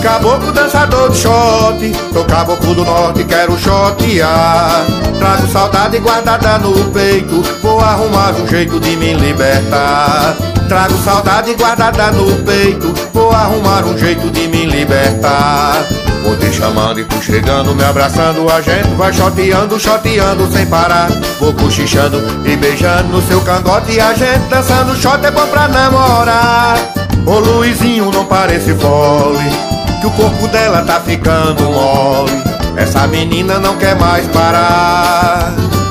caboclo dançador de shot, sou caboclo do norte, quero shotear. Trago saudade guardada no peito, vou arrumar um jeito de me libertar. Trago saudade guardada no peito, vou arrumar um jeito de me libertar. Vou te chamando e tu chegando, me abraçando, a gente vai shoteando, shoteando sem parar. Vou cochichando e beijando no seu cangote, e a gente dançando shot é bom pra namorar. Ô Luizinho, não parece fole, que o corpo dela tá ficando mole. Essa menina não quer mais parar.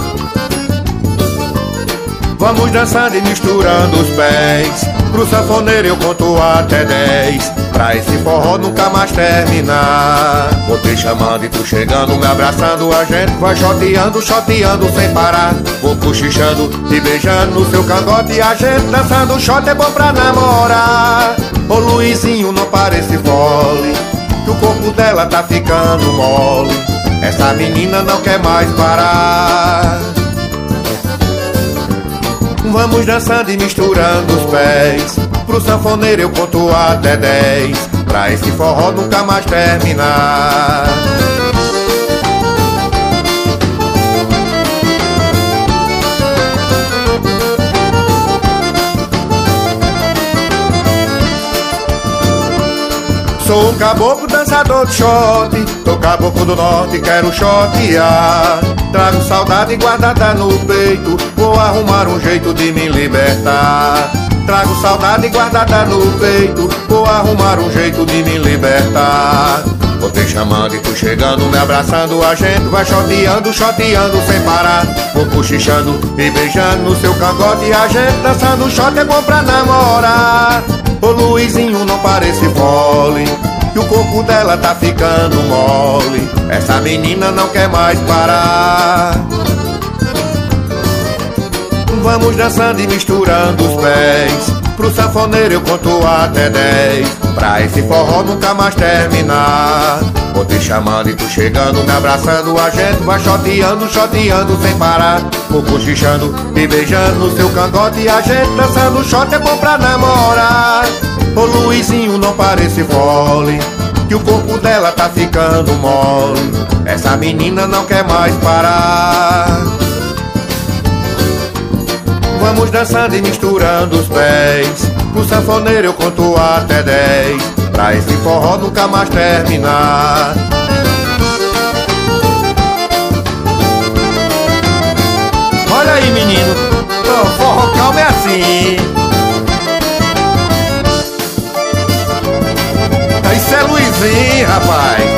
Vamos dançando e misturando os pés, pro sanfoneiro eu conto até 10, pra esse forró nunca mais terminar. Vou te chamando e tu chegando, me abraçando, a gente vai shoteando, shoteando sem parar. Vou cochichando e beijando no seu cangote, e a gente dançando shot é bom pra namorar. Ô Luizinho, não parece fole, que o corpo dela tá ficando mole. Essa menina não quer mais parar. Vamos dançando e misturando os pés, pro sanfoneiro eu conto até 10, pra esse forró nunca mais terminar. Sou um caboclo dançador de shot, sou caboclo do norte, quero shotear. Trago saudade guardada no peito, vou arrumar um jeito de me libertar. Trago saudade guardada no peito, vou arrumar um jeito de me libertar. Vou te chamando e tu chegando, me abraçando, a gente vai shoteando, shoteando sem parar. Vou cochichando e beijando no seu cangote, e a gente dançando shot é bom pra namorar. Ô Luizinho, não parece fole, que o corpo dela tá ficando mole. Essa menina não quer mais parar. Vamos dançando e misturando os pés, pro sanfoneiro eu conto até 10, pra esse forró nunca mais terminar. Vou te chamando e tu chegando, me abraçando, a gente vai shoteando, shoteando sem parar. Vou cochichando e beijando no seu cangote, e a gente dançando shot é bom pra namorar. Ô Luizinho, não parece fole, que o corpo dela tá ficando mole. Essa menina não quer mais parar. Vamos dançando e misturando os pés, pro sanfoneiro eu conto até 10, pra esse forró nunca mais terminar. Olha aí, menino, o forró calmo é assim. Isso é Luizinho, rapaz.